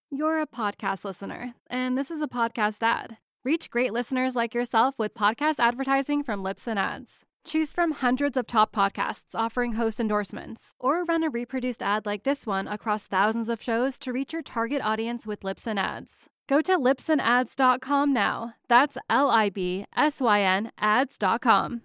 You're a podcast listener, and this is a podcast ad. Reach great listeners like yourself with podcast advertising from Libsyn Ads. Choose from hundreds of top podcasts offering host endorsements, or run a reproduced ad like this one across thousands of shows to reach your target audience with Libsyn Ads. Go to libsynads.com now. That's LIBSYN ads.com.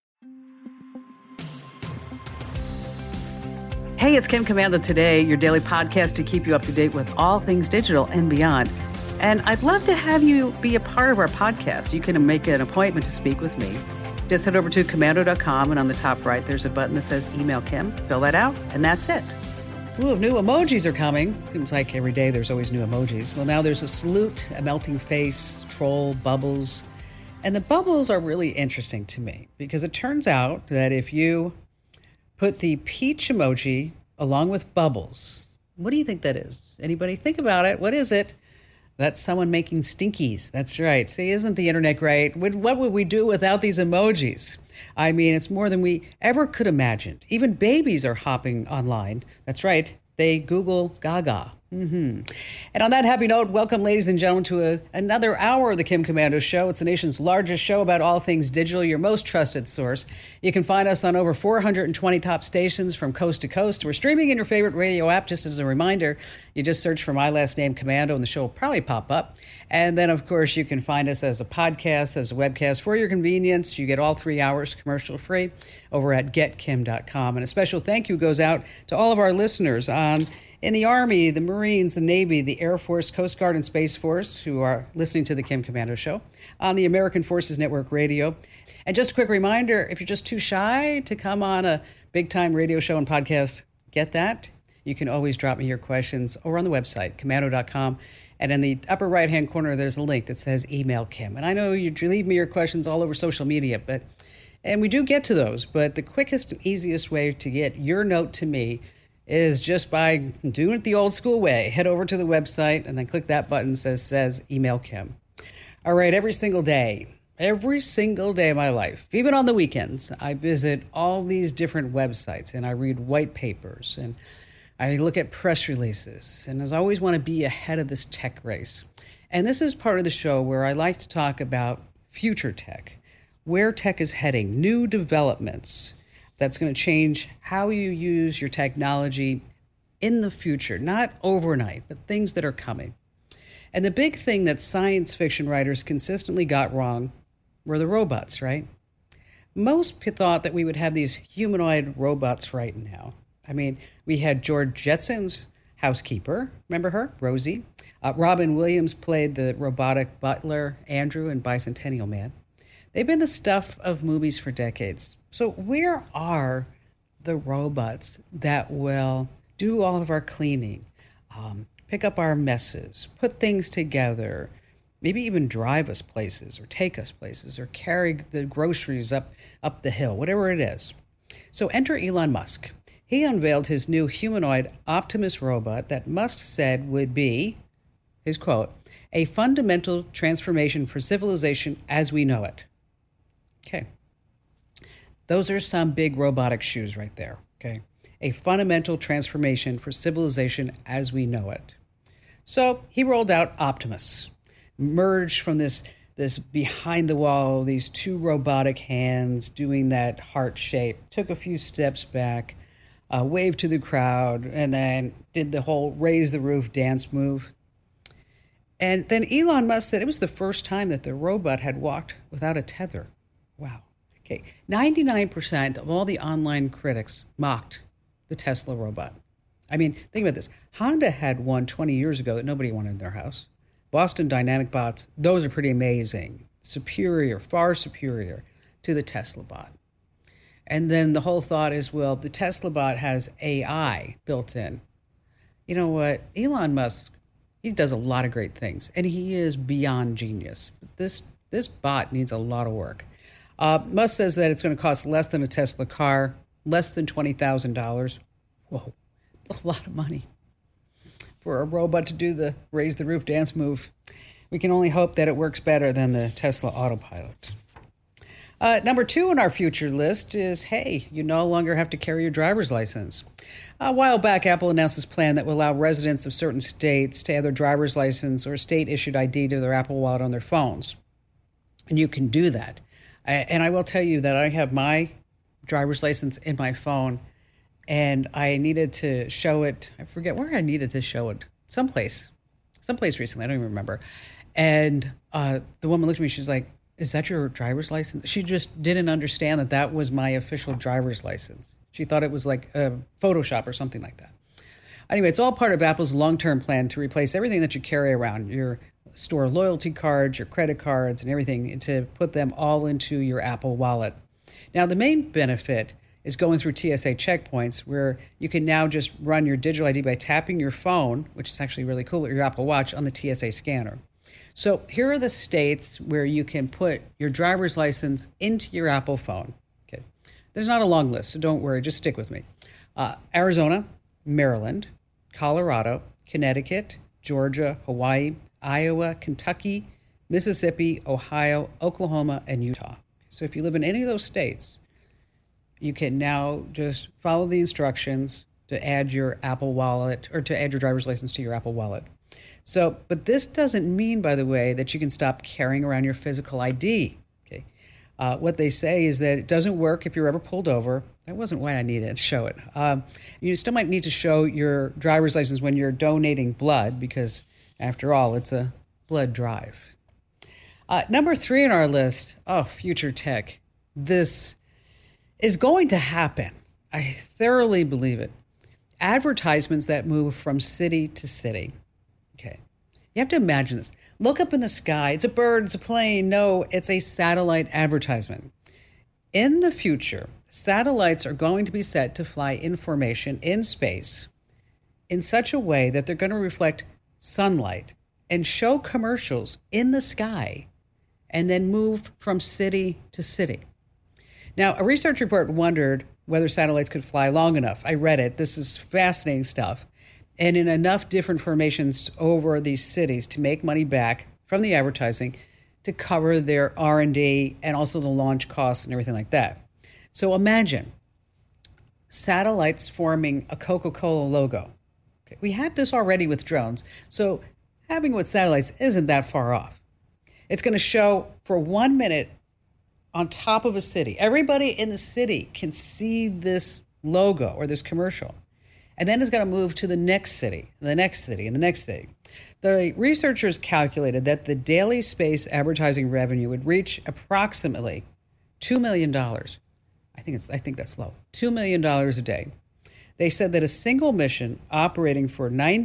Hey, it's Kim Komando today, your daily podcast to keep you up to date with all things digital and beyond. And I'd love to have you be a part of our podcast. You can make an appointment to speak with me. Just head over to komando.com, and on the top right, there's a button that says Email Kim. Fill that out, and that's it. A slew of new emojis are coming. Seems like every day there's always new emojis. Well, now there's a salute, a melting face, troll, bubbles. And the bubbles are really interesting to me because it turns out that if you put the peach emoji along with bubbles, what do you think that is? Anybody think about it? What is it? That's someone making stinkies. That's right. See, isn't the internet great? What would we do without these emojis? I mean, it's more than we ever could imagine. Even babies are hopping online. That's right. They Google Gaga. And on that happy note, welcome, ladies and gentlemen, to another hour of the Kim Komando Show. It's the nation's largest show about all things digital, your most trusted source. You can find us on over 420 top stations from coast to coast. We're streaming in your favorite radio app. Just as a reminder, you just search for my last name, Komando, and the show will probably pop up. And then, of course, you can find us as a podcast, as a webcast for your convenience. You get all 3 hours commercial-free over at getkim.com. And a special thank you goes out to all of our listeners in the Army, the Marines, the Navy, the Air Force, Coast Guard, and Space Force who are listening to the Kim Komando Show on the American Forces Network Radio. And just a quick reminder, if you're just too shy to come on a big-time radio show and podcast, get that. You can always drop me your questions over on the website, komando.com. And in the upper right-hand corner, there's a link that says Email Kim. And I know you leave me your questions all over social media, and we do get to those. But the quickest and easiest way to get your note to me is just by doing it the old school way. Head over to the website and then click that button that says Email Kim. All right, every single day of my life, even on the weekends, I visit all these different websites and I read white papers and I look at press releases. And I always want to be ahead of this tech race. And this is part of the show where I like to talk about future tech, where tech is heading, new developments that's going to change how you use your technology in the future, not overnight, but things that are coming. And the big thing that science fiction writers consistently got wrong were the robots, right? Most thought that we would have these humanoid robots right now. I mean, we had George Jetson's housekeeper, remember her, Rosie? Robin Williams played the robotic butler, Andrew, in Bicentennial Man. They've been the stuff of movies for decades. So where are the robots that will do all of our cleaning, pick up our messes, put things together, maybe even drive us places or take us places or carry the groceries up the hill, whatever it is? So enter Elon Musk. He unveiled his new humanoid Optimus robot that Musk said would be, his quote, a fundamental transformation for civilization as we know it. Okay. Those are some big robotic shoes right there, okay? A fundamental transformation for civilization as we know it. So he rolled out Optimus, merged from this behind the wall, these two robotic hands doing that heart shape, took a few steps back, waved to the crowd, and then did the whole raise the roof dance move. And then Elon Musk said it was the first time that the robot had walked without a tether. Wow. Okay, 99% of all the online critics mocked the Tesla robot. I mean, think about this. Honda had one 20 years ago that nobody wanted in their house. Boston Dynamic bots, those are pretty amazing. Superior, far superior to the Tesla bot. And then the whole thought is, well, the Tesla bot has AI built in. You know what? Elon Musk, he does a lot of great things, and he is beyond genius. But this bot needs a lot of work. Musk says that it's going to cost less than a Tesla car, less than $20,000. Whoa, that's a lot of money for a robot to do the raise the roof dance move. We can only hope that it works better than the Tesla Autopilot. Number 2 on our future list is, hey, you no longer have to carry your driver's license. A while back, Apple announced this plan that will allow residents of certain states to add their driver's license or state-issued ID to their Apple Wallet on their phones. And you can do that. And I will tell you that I have my driver's license in my phone, and I needed to show it. I forget where I needed to show it. Someplace recently. I don't even remember. And the woman looked at me. She was like, "Is that your driver's license?" She just didn't understand that that was my official driver's license. She thought it was like Photoshop or something like that. Anyway, it's all part of Apple's long-term plan to replace everything that you carry around, your store loyalty cards, your credit cards, and everything, and to put them all into your Apple Wallet. Now, the main benefit is going through TSA checkpoints, where you can now just run your digital ID by tapping your phone, which is actually really cool, with your Apple Watch on the TSA scanner. So here are the states where you can put your driver's license into your Apple phone. Okay, there's not a long list, so don't worry, just stick with me. Arizona, Maryland, Colorado, Connecticut, Georgia, Hawaii, Iowa, Kentucky, Mississippi, Ohio, Oklahoma, and Utah. So if you live in any of those states, you can now just follow the instructions to add your Apple Wallet or to add your driver's license to your Apple Wallet. So, but this doesn't mean, by the way, that you can stop carrying around your physical ID. Okay, what they say is that it doesn't work if you're ever pulled over. That wasn't why I needed to show it. You still might need to show your driver's license when you're donating blood, because after all, it's a blood drive. Number 3 on our list, future tech. This is going to happen. I thoroughly believe it. Advertisements that move from city to city. Okay. You have to imagine this. Look up in the sky. It's a bird, it's a plane. No, it's a satellite advertisement. In the future, satellites are going to be set to fly information in space in such a way that they're going to reflect sunlight and show commercials in the sky and then move from city to city. Now, a research report wondered whether satellites could fly long enough. I read it. This is fascinating stuff. And in enough different formations over these cities to make money back from the advertising to cover their R&D and also the launch costs and everything like that. So imagine satellites forming a Coca-Cola logo. Okay. We had this already with drones. So having it with satellites isn't that far off. It's going to show for 1 minute on top of a city. Everybody in the city can see this logo or this commercial. And then it's going to move to the next city, the next city, and the next city. The researchers calculated that the daily space advertising revenue would reach approximately $2 million. I think that's low. $2 million a day. They said that a single mission operating for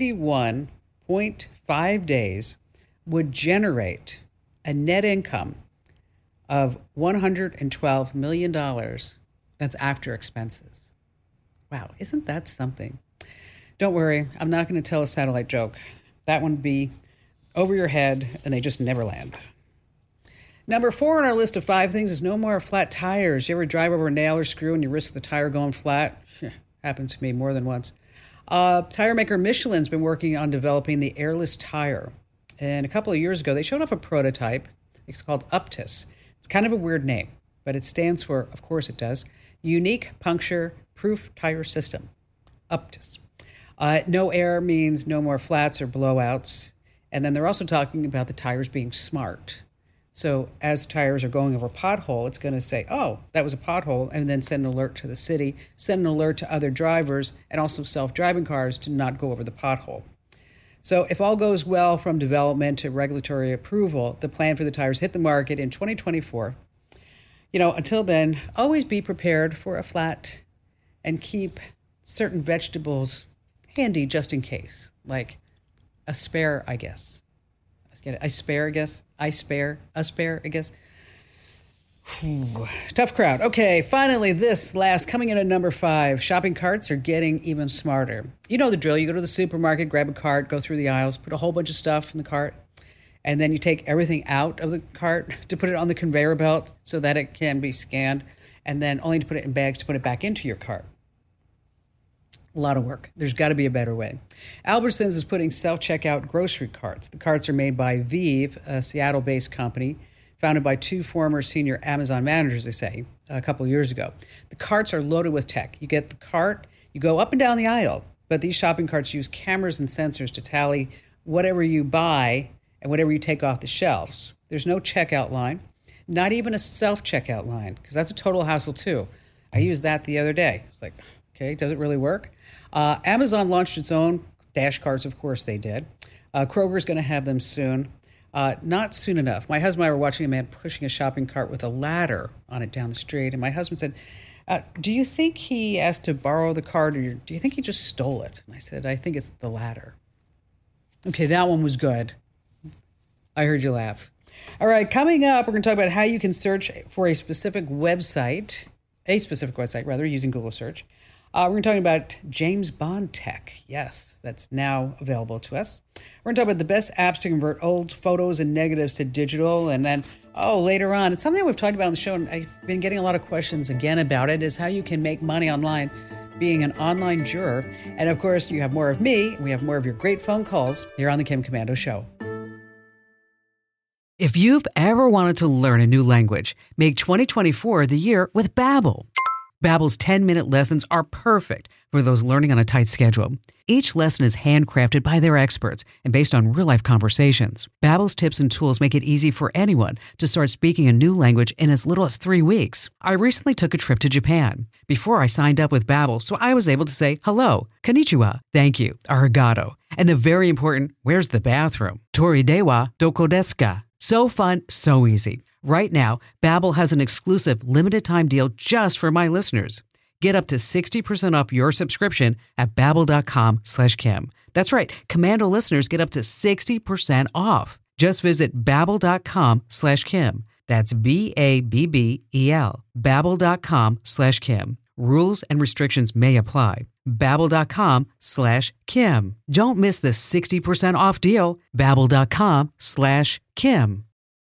91.5 days would generate a net income of $112 million. That's after expenses. Wow, isn't that something? Don't worry, I'm not going to tell a satellite joke. That one would be over your head, and they just never land. Number 4 on our list of 5 things is no more flat tires. You ever drive over a nail or screw and you risk the tire going flat? Happened to me more than once. Tire maker Michelin's been working on developing the airless tire. And a couple of years ago, they showed off a prototype. It's called Uptis. It's kind of a weird name, but it stands for, of course it does, Unique Puncture Proof Tire System. Uptis. No air means no more flats or blowouts. And then they're also talking about the tires being smart. So as tires are going over a pothole, it's going to say, oh, that was a pothole, and then send an alert to the city, send an alert to other drivers, and also self-driving cars to not go over the pothole. So if all goes well from development to regulatory approval, the plan for the tires hit the market in 2024. Until then, always be prepared for a flat and keep certain vegetables handy just in case, like a spare, I guess. I spare, I guess. Tough crowd. Okay, finally, this last, coming in at number 5, shopping carts are getting even smarter. You know the drill. You go to the supermarket, grab a cart, go through the aisles, put a whole bunch of stuff in the cart, and then you take everything out of the cart to put it on the conveyor belt so that it can be scanned, and then only to put it in bags to put it back into your cart. A lot of work. There's got to be a better way. Albertsons is putting self-checkout grocery carts. The carts are made by Vive, a Seattle-based company, founded by 2 former senior Amazon managers, they say, a couple of years ago. The carts are loaded with tech. You get the cart, You go up and down the aisle, but these shopping carts use cameras and sensors to tally whatever you buy and whatever you take off the shelves. There's no checkout line, not even a self-checkout line, because that's a total hassle too. I used that the other day. It's like, okay, does it really work? Amazon launched its own dash carts. Of course they did. Kroger's going to have them soon. Not soon enough. My husband and I were watching a man pushing a shopping cart with a ladder on it down the street. And my husband said, do you think he asked to borrow the cart, or do you think he just stole it? And I said, I think it's the latter. Okay, that one was good. I heard you laugh. All right, coming up, we're going to talk about how you can search for a specific website, using Google search. We're going to talk about James Bond tech. Yes, that's now available to us. We're going to talk about the best apps to convert old photos and negatives to digital. And then, later on, it's something that we've talked about on the show, and I've been getting a lot of questions again about it, is how you can make money online being an online juror. And of course, you have more of me, and we have more of your great phone calls here on the Kim Komando Show. If you've ever wanted to learn a new language, make 2024 the year with Babbel. Babbel's 10-minute lessons are perfect for those learning on a tight schedule. Each lesson is handcrafted by their experts and based on real-life conversations. Babbel's tips and tools make it easy for anyone to start speaking a new language in as little as 3 weeks. I recently took a trip to Japan. Before I signed up with Babbel, so I was able to say hello, konnichiwa, thank you, arigato, and the very important, where's the bathroom? Tori wa doko desu ka? So fun, so easy. Right now, Babbel has an exclusive limited-time deal just for my listeners. Get up to 60% off your subscription at Babbel.com/Kim. That's right. Komando listeners get up to 60% off. Just visit Babbel.com/Kim. That's Babbel. Babbel.com/Kim. Rules and restrictions may apply. Babbel.com/Kim. Don't miss the 60% off deal. Babbel.com/Kim.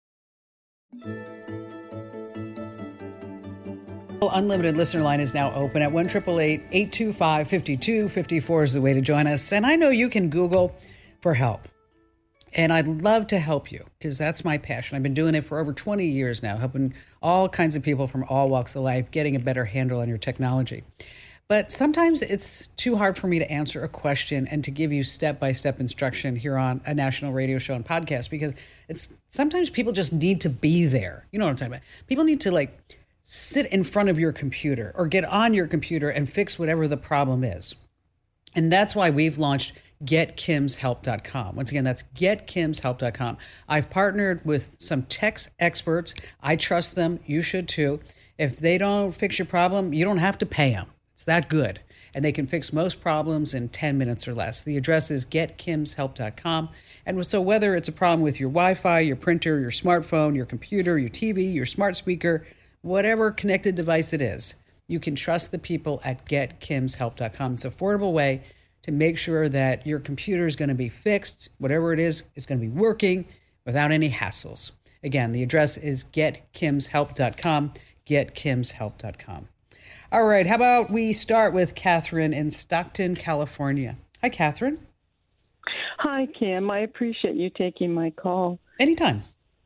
Unlimited listener line is now open at 1-888-825-5254 is the way to join us. And I know you can Google for help. And I'd love to help you because that's my passion. I've been doing it for over 20 years now, helping all kinds of people from all walks of life getting a better handle on your technology. But sometimes it's too hard for me to answer a question and to give you step-by-step instruction here on a national radio show and podcast because sometimes people just need to be there. You know what I'm talking about? People need to sit in front of your computer or get on your computer and fix whatever the problem is. And that's why we've launched GetKimsHelp.com. Once again, that's GetKimsHelp.com. I've partnered with some tech experts. I trust them. You should too. If they don't fix your problem, you don't have to pay them. It's that good. And they can fix most problems in 10 minutes or less. The address is GetKimsHelp.com. And so whether it's a problem with your Wi-Fi, your printer, your smartphone, your computer, your TV, your smart speaker, whatever connected device it is, you can trust the people at GetKimsHelp.com. It's an affordable way to make sure that your computer is going to be fixed, whatever it is going to be working without any hassles. Again, the address is GetKimsHelp.com, GetKimsHelp.com. All right, how about we start with Catherine in Stockton, California. Hi, Catherine. Hi, Kim. I appreciate you taking my call. Anytime.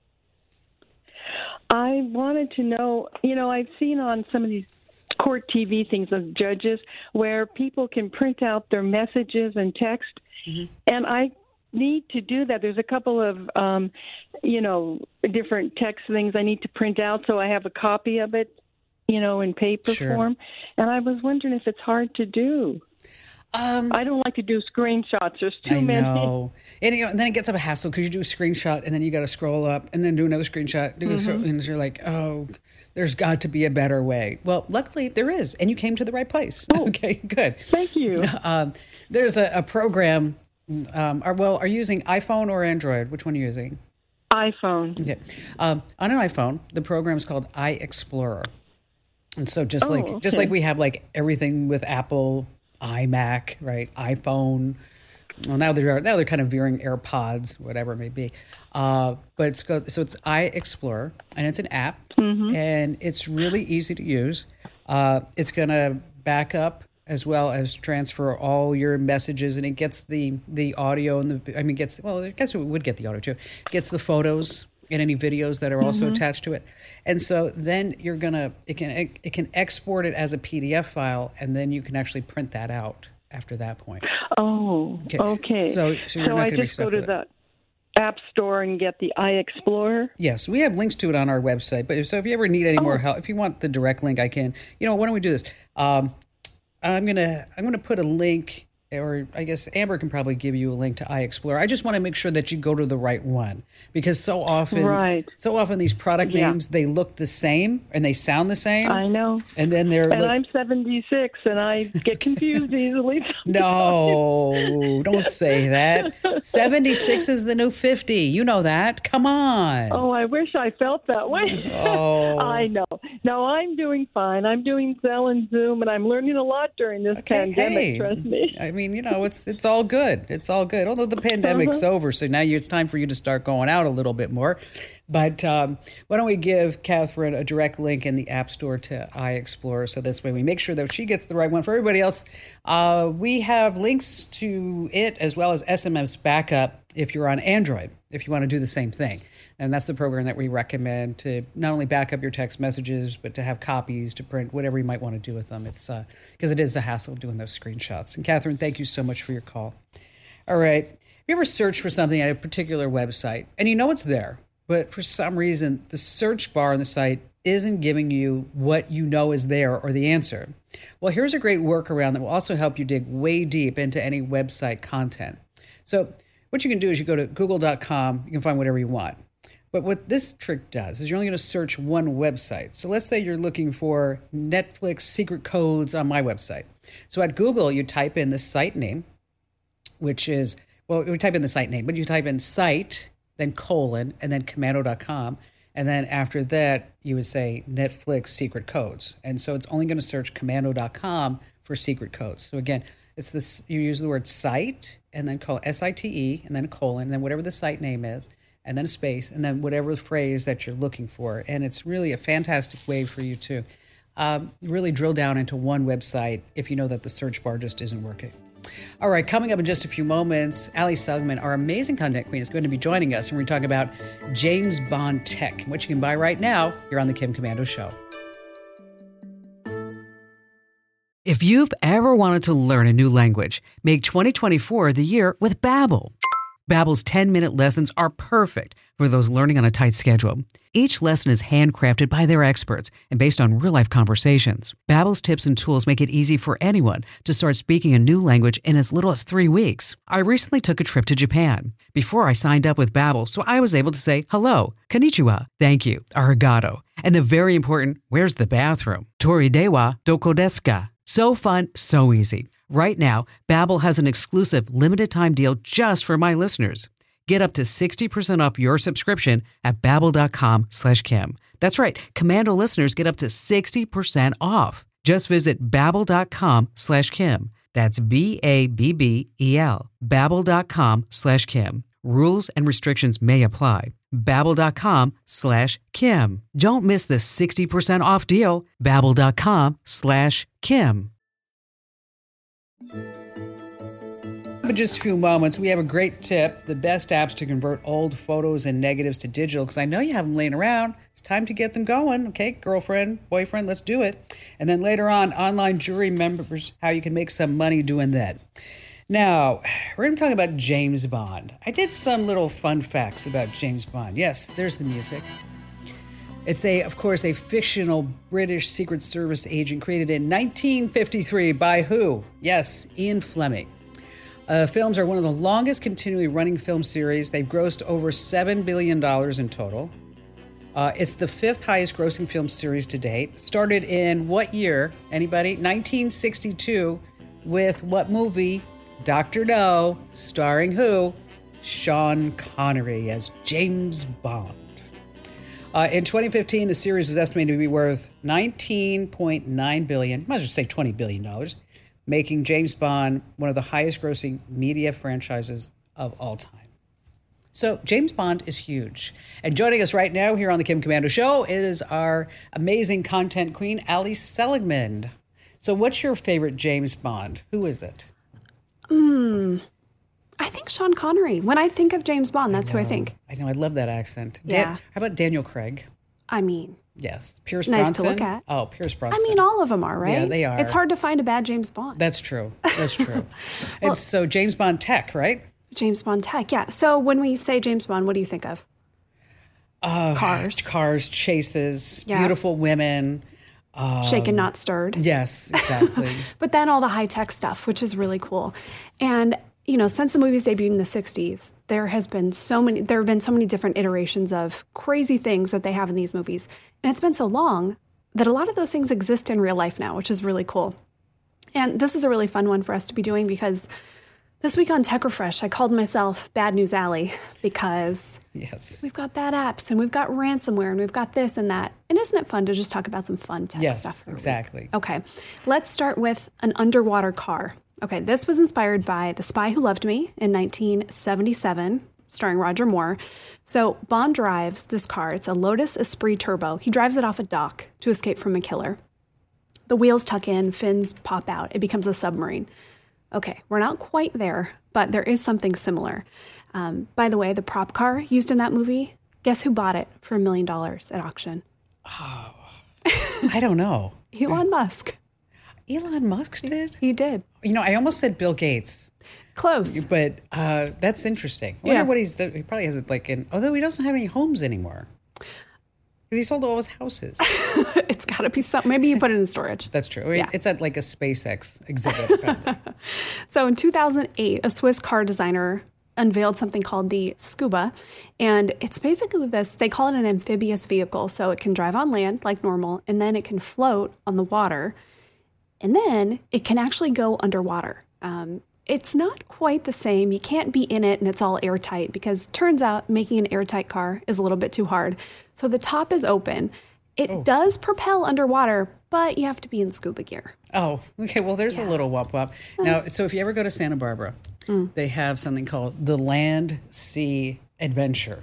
I wanted to know, I've seen on some of these court TV things of judges where people can print out their messages and text, and I need to do that. There's a couple of, different text things I need to print out so I have a copy of it, in paper form, and I was wondering if it's hard to do. I don't like to do screenshots. There's too many. I know. And then it gets up a hassle because you do a screenshot and then you got to scroll up and then do another screenshot. And you're like, oh, there's got to be a better way. Well, luckily there is. And you came to the right place. Oh, okay, good. Thank you. There's a program. Are you using iPhone or Android? Which one are you using? iPhone. Okay. On an iPhone, the program is called iExplorer. And so just like we have everything with Apple, iMac, right? iPhone. Well, now they're kind of veering AirPods, whatever it may be. But it's iExplorer, and it's an app, and it's really easy to use. It's going to back up as well as transfer all your messages, and it gets the audio and I guess it would get the audio too. It gets the photos and any videos that are also attached to it. And so then it can export it as a PDF file, and then you can actually print that out after that point. Oh, okay. So I just go to the App Store and get the iExplorer? Yes, we have links to it on our website. But so if you ever need any more help, if you want the direct link, I can. Why don't we do this? I'm gonna put a link. Or I guess Amber can probably give you a link to iExplorer. I just want to make sure that you go to the right one, because so often these product names, they look the same and they sound the same. I know. And then I'm 76 and I get confused easily. No, don't say that. 76 is the new 50. You know that. Come on. Oh, I wish I felt that way. Oh. I know. No, I'm doing fine. I'm doing Zelle and Zoom, and I'm learning a lot during this pandemic, trust me. I mean, it's all good. It's all good. Although the pandemic's over, so now it's time for you to start going out a little bit more. But why don't we give Catherine a direct link in the App Store to iExplorer, so this way we make sure that she gets the right one. For everybody else, we have links to it as well as SMS backup if you're on Android, if you want to do the same thing. And that's the program that we recommend to not only back up your text messages, but to have copies to print, whatever you might want to do with them. It's because it is a hassle doing those screenshots. And Catherine, thank you so much for your call. All right. Have you ever searched for something at a particular website and you know it's there, but for some reason the search bar on the site isn't giving you what you know is there or the answer? Well, here's a great workaround that will also help you dig way deep into any website content. So what you can do is you go to google.com. You can find whatever you want. But what this trick does is you're only going to search one website. So let's say you're looking for Netflix secret codes on my website. So at Google, you type in the site name, which is, you type in the site name, but you type in site, then colon, and then commando.com. And then after that, you would say Netflix secret codes. And so it's only going to search commando.com for secret codes. So again, it's this, you use the word site and then call SITE and then a colon, and then whatever the site name is, and then a space, and then whatever phrase that you're looking for. And it's really a fantastic way for you to really drill down into one website if you know that the search bar just isn't working. All right, coming up in just a few moments, Ali Seligman, our amazing content queen, is going to be joining us, and we're going to talk about James Bond tech, which you can buy right now here on The Kim Komando Show. If you've ever wanted to learn a new language, make 2024 the year with Babbel. Babbel's 10-minute lessons are perfect for those learning on a tight schedule. Each lesson is handcrafted by their experts and based on real-life conversations. Babbel's tips and tools make it easy for anyone to start speaking a new language in as little as 3 weeks. I recently took a trip to Japan. Before I signed up with Babbel, so I was able to say hello, konnichiwa, thank you, arigato, and the very important, where's the bathroom? Tori dewa doko desu ka? So fun, so easy. Right now, Babbel has an exclusive limited-time deal just for my listeners. Get up to 60% off your subscription at Babbel.com/Kim. That's right. Commando listeners get up to 60% off. Just visit Babbel.com/Kim. That's Babbel. Babbel.com/Kim. Rules and restrictions may apply. Babbel.com/Kim. Don't miss the 60% off deal. Babbel.com/Kim. In just a few moments, we have a great tip, the best apps to convert old photos and negatives to digital, because I know you have them laying around. It's time to get them going. Okay, girlfriend, boyfriend, let's do it. And then later on, online jury members, how you can make some money doing that. Now, we're going to talk about James Bond. I did some little fun facts about James Bond. Yes, there's the music. It's, of course, a fictional British Secret Service agent created in 1953 by who? Yes, Ian Fleming. Films are one of the longest continually running film series. They've grossed over $7 billion in total. It's the 5th highest grossing film series to date. Started in what year? Anybody? 1962 with what movie? Dr. No, starring who? Sean Connery as James Bond. In 2015, the series was estimated to be worth $19.9 billion, might as well say $20 billion, making James Bond one of the highest grossing media franchises of all time. So James Bond is huge. And joining us right now here on the Kim Komando Show is our amazing content queen, Ali Seligman. So what's your favorite James Bond? Who is it? I think Sean Connery. When I think of James Bond, that's who I think. I know. I love that accent. Yeah. How about Daniel Craig? I mean, Yes. Pierce nice Brosnan. to look at. Oh, Pierce Brosnan. I mean, all of them are, right? Yeah, they are. It's hard to find a bad James Bond. That's true. That's true. And so James Bond tech, right? James Bond tech, yeah. So when we say James Bond, what do you think of? Cars, chases, beautiful women. Shaken, not stirred. Yes, exactly. But then all the high-tech stuff, which is really cool. And, since the movies debuted in the 60s, there have been so many different iterations of crazy things that they have in these movies. And it's been so long that a lot of those things exist in real life now, which is really cool. And this is a really fun one for us to be doing because this week on Tech Refresh, I called myself Bad News Alley because we've got bad apps and we've got ransomware and we've got this and that. And isn't it fun to just talk about some fun tech stuff? Yes, exactly. Okay, let's start with an underwater car. Okay, this was inspired by The Spy Who Loved Me in 1977, starring Roger Moore. So Bond drives this car. It's a Lotus Esprit Turbo. He drives it off a dock to escape from a killer. The wheels tuck in, fins pop out. It becomes a submarine. Okay, we're not quite there, but there is something similar. By the way, the prop car used in that movie, guess who bought it for $1 million at auction? Oh, I don't know. Elon Musk. Elon Musk did? He did. I almost said Bill Gates. Close. But that's interesting. I wonder what he's done. He probably hasn't although he doesn't have any homes anymore. Because he sold all his houses. It's got to be something. Maybe you put it in storage. That's true. It's at a SpaceX exhibit. So in 2008, a Swiss car designer unveiled something called the Scuba. And it's basically this, they call it an amphibious vehicle. So it can drive on land like normal, and then it can float on the water. And then it can actually go underwater. It's not quite the same. You can't be in it and it's all airtight because turns out making an airtight car is a little bit too hard. So the top is open. It does propel underwater, but you have to be in scuba gear. Oh, okay. Well, there's a little womp. Now, so if you ever go to Santa Barbara, they have something called the Land Sea Adventure.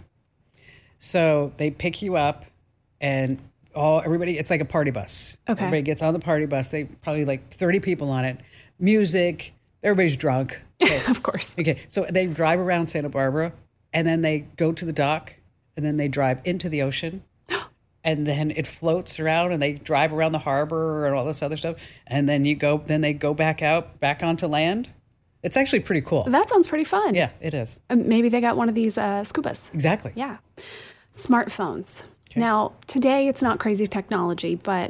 So they pick you up and everybody, it's like a party bus. Okay. Everybody gets on the party bus. They probably 30 people on it. Music. Everybody's drunk. Okay. Of course. Okay. So they drive around Santa Barbara and then they go to the dock and then they drive into the ocean and then it floats around and they drive around the harbor and all this other stuff. And then they go back onto land. It's actually pretty cool. That sounds pretty fun. Yeah, it is. Maybe they got one of these scubas. Exactly. Yeah. Smartphones. Okay. Now, today it's not crazy technology, but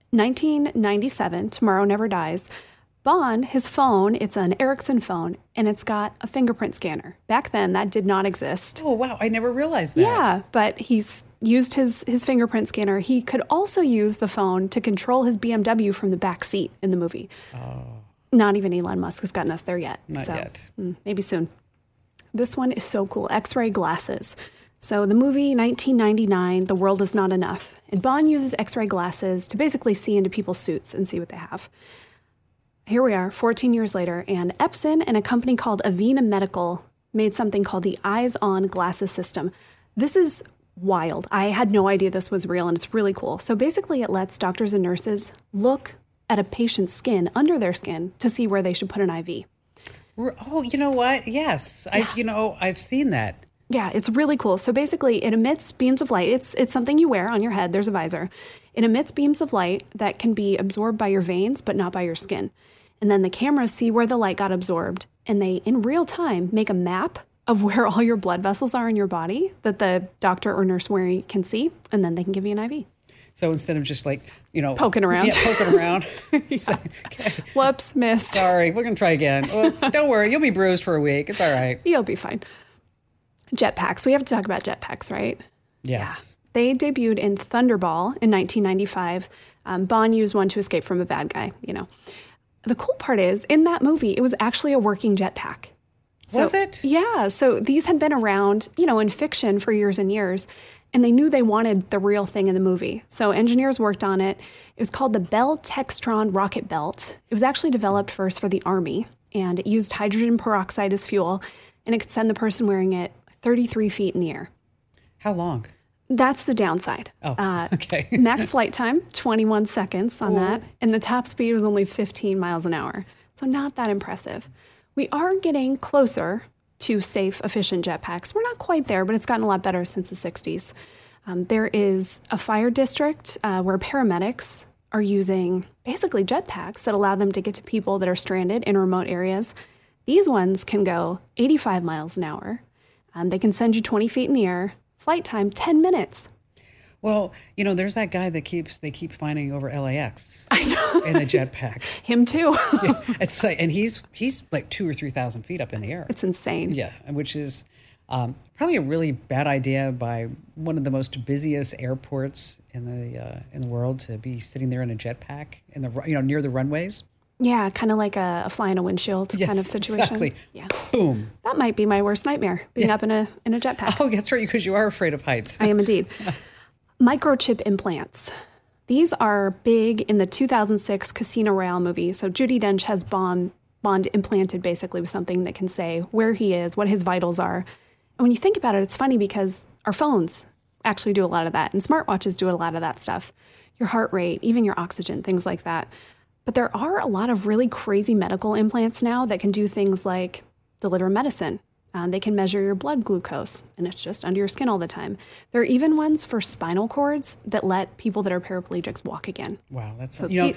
1997, Tomorrow Never Dies, Bond, his phone, it's an Ericsson phone, and it's got a fingerprint scanner. Back then, that did not exist. Oh, wow. I never realized that. Yeah, but he's used his fingerprint scanner. He could also use the phone to control his BMW from the back seat in the movie. Oh. Not even Elon Musk has gotten us there yet. Not yet. Maybe soon. This one is so cool. X-ray glasses. So the movie 1999, The World Is Not Enough. And Bond uses X-ray glasses to basically see into people's suits and see what they have. Here we are, 14 years later, and Epson and a company called Avena Medical made something called the Eyes On Glasses System. This is wild. I had no idea this was real, and it's really cool. So basically, it lets doctors and nurses look at a patient's skin, under their skin, to see where they should put an IV. Oh, you know what? Yes. Yeah. I've seen that. Yeah, it's really cool. So basically, it emits beams of light. It's something you wear on your head. There's a visor. It emits beams of light that can be absorbed by your veins, but not by your skin. And then the cameras see where the light got absorbed, and they, in real time, make a map of where all your blood vessels are in your body that the doctor or nurse wearing can see, and then they can give you an IV. So instead of just poking around. Yeah, poking around. Yeah. Okay. Whoops, missed. Sorry, we're going to try again. Oh, don't worry, you'll be bruised for a week. It's all right. You'll be fine. Jetpacks. We have to talk about jetpacks, right? Yes. Yeah. They debuted in Thunderball in 1995. Bond used one to escape from a bad guy, The cool part is, in that movie, it was actually a working jetpack. Was it? Yeah. So these had been around, in fiction for years and years, and they knew they wanted the real thing in the movie. So engineers worked on it. It was called the Bell Textron Rocket Belt. It was actually developed first for the Army, and it used hydrogen peroxide as fuel, and it could send the person wearing it 33 feet in the air. How long? That's the downside. Oh, okay. Max flight time, 21 seconds on that. And the top speed was only 15 miles an hour. So not that impressive. We are getting closer to safe, efficient jetpacks. We're not quite there, but it's gotten a lot better since the 60s. There is a fire district where paramedics are using basically jetpacks that allow them to get to people that are stranded in remote areas. These ones can go 85 miles an hour. They can send you 20 feet in the air. Flight time, 10 minutes. Well, there's that guy they keep finding over LAX. I know. In a jetpack. Him too. Yeah, it's like, and he's like 2,000 or 3,000 feet up in the air. It's insane. Yeah, which is probably a really bad idea by one of the most busiest airports in the world to be sitting there in a jetpack in the near the runways. Yeah, kind of like a fly in a windshield kind of situation. Exactly. Yeah. Boom. That might be my worst nightmare, being up in a jetpack. Oh, that's right, because you are afraid of heights. I am indeed. Microchip implants. These are big in the 2006 Casino Royale movie. So Judi Dench has Bond implanted basically with something that can say where he is, what his vitals are. And when you think about it, it's funny because our phones actually do a lot of that, and smartwatches do a lot of that stuff. Your heart rate, even your oxygen, things like that. But there are a lot of really crazy medical implants now that can do things like deliver medicine. They can measure your blood glucose, and it's just under your skin all the time. There are even ones for spinal cords that let people that are paraplegics walk again. Wow, that's So the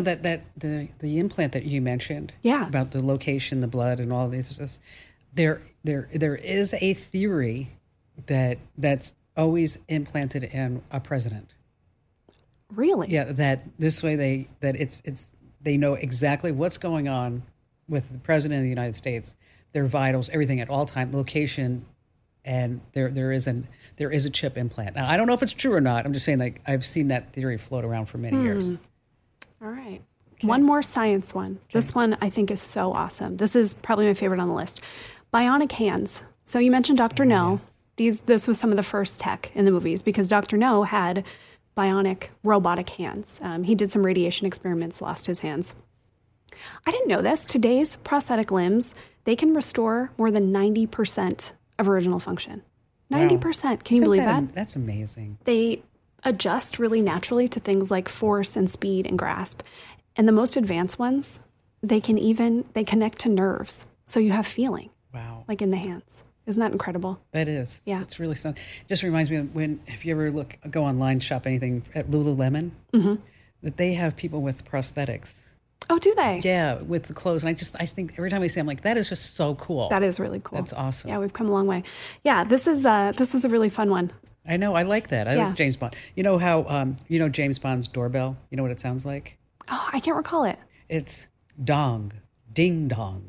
implant that you mentioned. Yeah. About the location, the blood, and all of this. There is a theory that's always implanted in a president. Really? Yeah, that this way they know exactly what's going on with the president of the United States, their vitals, everything at all time, location, and there is a chip implant. Now, I don't know if it's true or not. I'm just saying, like, I've seen that theory float around for many years. All right. Okay. One more science one. Okay. This one I think is so awesome. This is probably my favorite on the list. Bionic hands. So you mentioned Dr. No. Yes. This was some of the first tech in the movies because Dr. No had bionic robotic hands. He did some radiation experiments, lost his hands. I didn't know this. Today's prosthetic limbs, they can restore more than 90% of original function. 90%. Wow. Can you believe that? That's amazing. They adjust really naturally to things like force and speed and grasp. And the most advanced ones, they connect to nerves. So you have feeling. Wow. Like in the hands. Isn't that incredible? That is. Yeah. It's really something. It just reminds me of if you ever go online, shop anything at Lululemon, that they have people with prosthetics. Oh, do they? Yeah, with the clothes. And I think every time I see it, I'm like, that is just so cool. That is really cool. That's awesome. Yeah, we've come a long way. Yeah, this was a really fun one. I know. I like that. I like James Bond. You know how, James Bond's doorbell? You know what it sounds like? Oh, I can't recall it. It's dong, ding dong.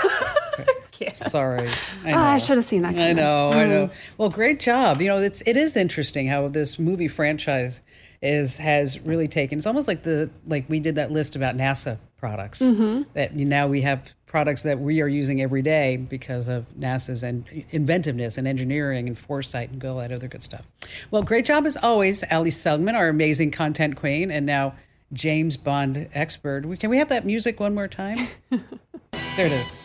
Sorry. I should have seen that. I know. Well, great job. It is interesting how this movie franchise has really taken. It's almost like we did that list about NASA products. That now we have products that we are using every day because of NASA's inventiveness and engineering and foresight and all that other good stuff. Well, great job as always, Ali Seligman, our amazing content queen, and now James Bond expert. Can we have that music one more time? There it is.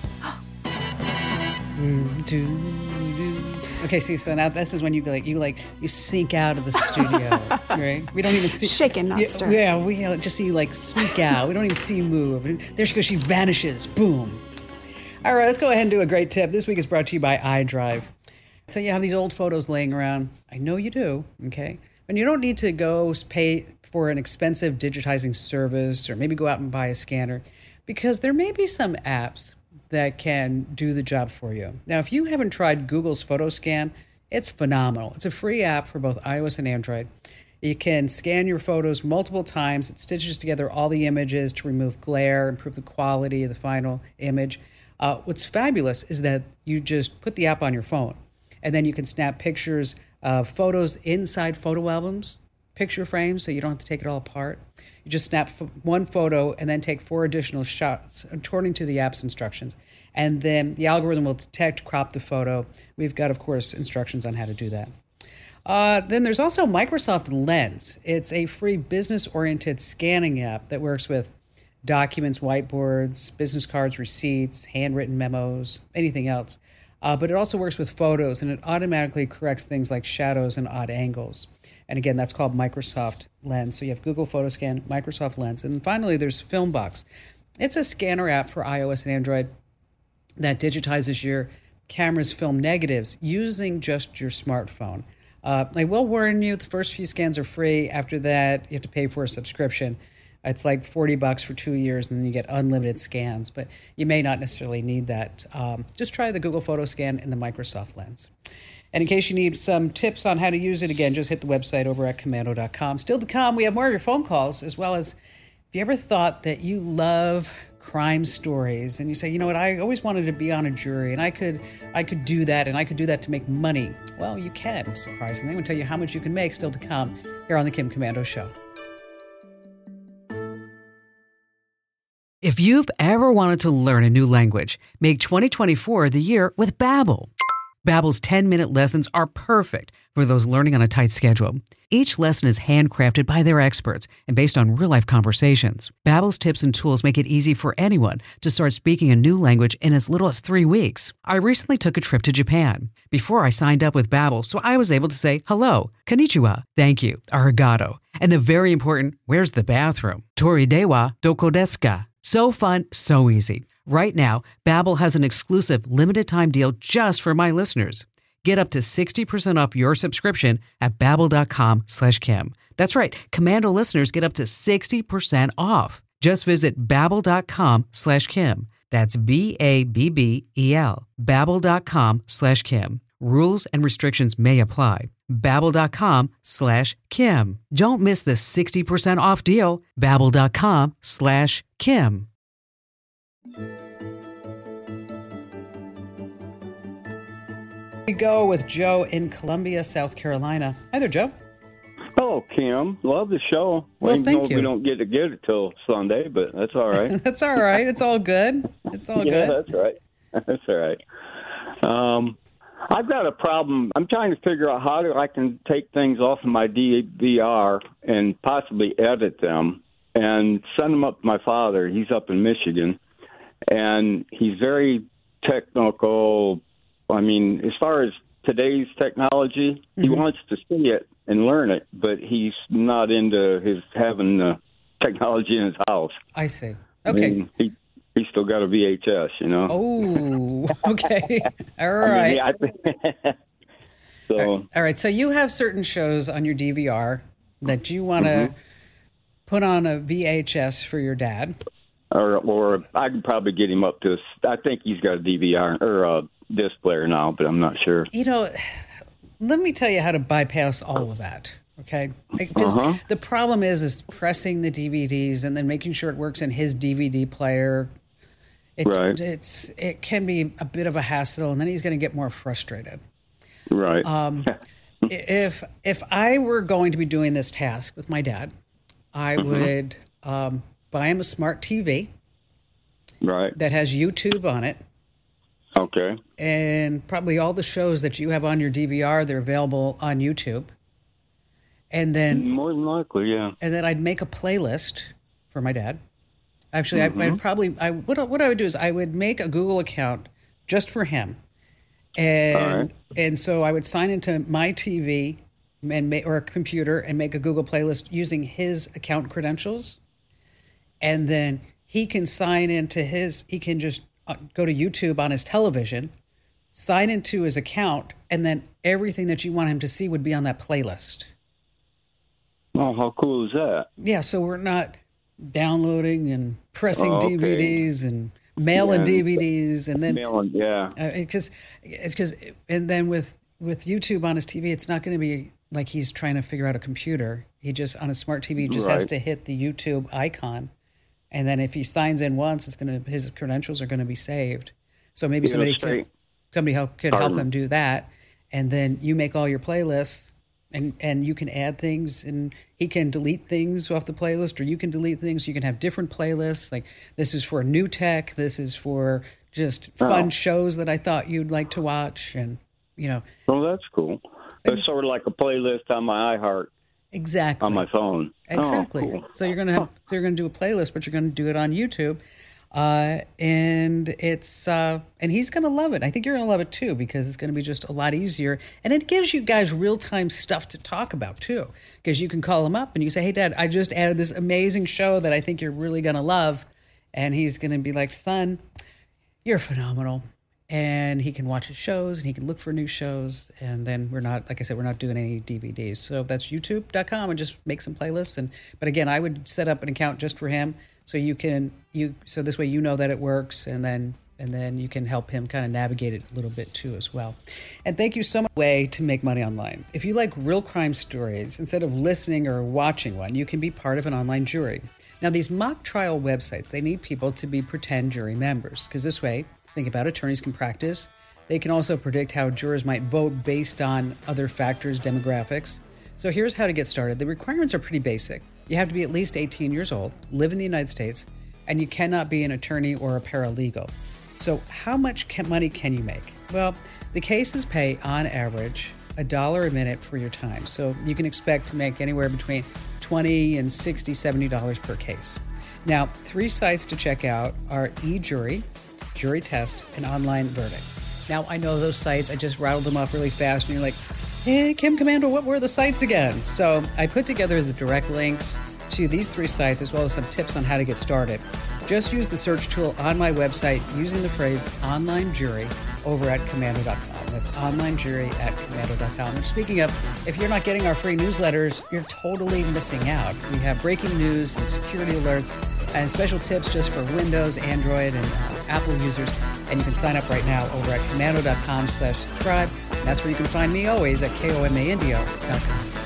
Okay, see, so now this is when you sneak out of the studio, right? We don't even see shaken, not stirred. Yeah, we just see you sneak out. We don't even see you move. There she goes. She vanishes. Boom. All right, let's go ahead and do a great tip. This week is brought to you by iDrive. So you have these old photos laying around. I know you do. Okay, and you don't need to go pay for an expensive digitizing service or maybe go out and buy a scanner, because there may be some apps that can do the job for you. Now, if you haven't tried Google's PhotoScan, it's phenomenal. It's a free app for both iOS and Android. You can scan your photos multiple times. It stitches together all the images to remove glare, improve the quality of the final image. What's fabulous is that you just put the app on your phone, and then you can snap pictures of photos inside photo albums, picture frames, so you don't have to take it all apart. You just snap one photo and then take 4 additional shots according to the app's instructions. And then the algorithm will detect, crop the photo. We've got, of course, instructions on how to do that. Then there's also Microsoft Lens. It's a free business-oriented scanning app that works with documents, whiteboards, business cards, receipts, handwritten memos, anything else. But it also works with photos, and it automatically corrects things like shadows and odd angles. And again, that's called Microsoft Lens. So you have Google PhotoScan, Microsoft Lens. And then finally, there's Filmbox. It's a scanner app for iOS and Android that digitizes your cameras film negatives using just your smartphone. I will warn you, the first few scans are free. After that, you have to pay for a subscription. It's like $40 for 2 years, and then you get unlimited scans. But you may not necessarily need that. Just try the Google Photo Scan and the Microsoft Lens. And in case you need some tips on how to use it, again, just hit the website over at komando.com. Still to come, we have more of your phone calls, as well as if you ever thought that you love crime stories and you say, you know what, I always wanted to be on a jury and I could do that, and I could do that to make money. Well, you can, surprisingly. We'll tell you how much you can make, still to come, here on the Kim Komando Show. If you've ever wanted to learn a new language, make 2024 the year with Babbel. Babbel's 10-minute lessons are perfect for those learning on a tight schedule. Each lesson is handcrafted by their experts and based on real-life conversations. Babbel's tips and tools make it easy for anyone to start speaking a new language in as little as 3 weeks. I recently took a trip to Japan. Before I signed up with Babbel, so I was able to say hello, konnichiwa, thank you, arigato, and the very important, where's the bathroom? Tori dewa doko desu ka? So fun, so easy. Right now, Babbel has an exclusive limited-time deal just for my listeners. Get up to 60% off your subscription at babbel.com/Kim. That's right. Komando listeners get up to 60% off. Just visit babbel.com/Kim. That's Babbel. Babbel.com/Kim. Rules and restrictions may apply. Babbel.com/Kim. Don't miss the 60% off deal. Babbel.com/Kim. We go with Joe in Columbia, South Carolina. Hi there, Joe. Oh, Kim, love the show. Well, even thank though you. We don't get to get it till Sunday, but that's all right. That's all right. It's all good. It's all Yeah, good. that's right. That's all right. I've got a problem. I'm trying to figure out how I can take things off of my DVR and possibly edit them and send them up to my father. He's up in Michigan, and he's very technical. I mean, as far as today's technology, he wants to see it and learn it, but he's not into his having the technology in his house. I see. Okay. I mean, he's still got a VHS, you know. Oh, okay. All right. So, all right. So you have certain shows on your DVR that you want to put on a VHS for your dad. or I could probably get him up to. I think he's got a DVR or a disc player now, but I'm not sure. You know, let me tell you how to bypass all of that. Okay, because the problem is pressing the DVDs and then making sure it works in his DVD player. Right. It can be a bit of a hassle, and then he's going to get more frustrated. Right. If I were going to be doing this task with my dad, I would buy him a smart TV. Right. That has YouTube on it. Okay. And probably all the shows that you have on your DVR, they're available on YouTube. And then more than likely, yeah. And then I'd make a playlist for my dad. Actually, what I would do is I would make a Google account just for him, and so I would sign into my TV or a computer and make a Google playlist using his account credentials, and then he can sign into his. He can just go to YouTube on his television, sign into his account, and then everything that you want him to see would be on that playlist. Oh, how cool is that? Yeah, so we're not downloading and pressing DVDs and mailing DVDs and then mailing, because and then with YouTube on his TV, it's not going to be like he's trying to figure out a computer. He just on a smart TV just has to hit the YouTube icon, and then if he signs in once, his credentials are going to be saved. So maybe somebody could help him do that, and then you make all your playlists. And you can add things, and he can delete things off the playlist, or you can delete things. You can have different playlists. Like this is for new tech. This is for just fun shows that I thought you'd like to watch, and Well, that's cool. It's sort of like a playlist on my iHeart. Exactly. On my phone. Exactly. Oh, cool. So you're gonna do a playlist, but you're gonna do it on YouTube. And it's and he's gonna love it. I think you're gonna love it too, because it's gonna be just a lot easier, and it gives you guys real-time stuff to talk about too, because you can call him up and you say, hey Dad, I just added this amazing show that I think you're really gonna love, and he's gonna be like, son, you're phenomenal, and he can watch his shows and he can look for new shows. And then we're not, like I said, we're not doing any DVDs. So that's youtube.com and just make some playlists. But again, I would set up an account just for him. So so this way you know that it works, and then you can help him kind of navigate it a little bit too as well. And thank you so much. Way to make money online. If you like real crime stories, instead of listening or watching one, you can be part of an online jury. Now, these mock trial websites, they need people to be pretend jury members, because this way, think about it, attorneys can practice. They can also predict how jurors might vote based on other factors, demographics. So here's how to get started. The requirements are pretty basic. You have to be at least 18 years old, live in the United States, and you cannot be an attorney or a paralegal. So how much money can you make? Well, the cases pay, on average, $1 a minute for your time. So you can expect to make anywhere between $20 and $60, $70 per case. Now, 3 sites to check out are eJury, Jury Test, and Online Verdict. Now, I know those sites, I just rattled them off really fast, and you're like, hey, Kim Komando, what were the sites again? So I put together the direct links to these 3 sites, as well as some tips on how to get started. Just use the search tool on my website using the phrase online jury over at Komando.com. That's online jury at Komando.com. And speaking of, if you're not getting our free newsletters, you're totally missing out. We have breaking news and security alerts and special tips just for Windows, Android, and Apple users. And you can sign up right now over at Komando.com/subscribe. That's where you can find me always at KOMAindio.com.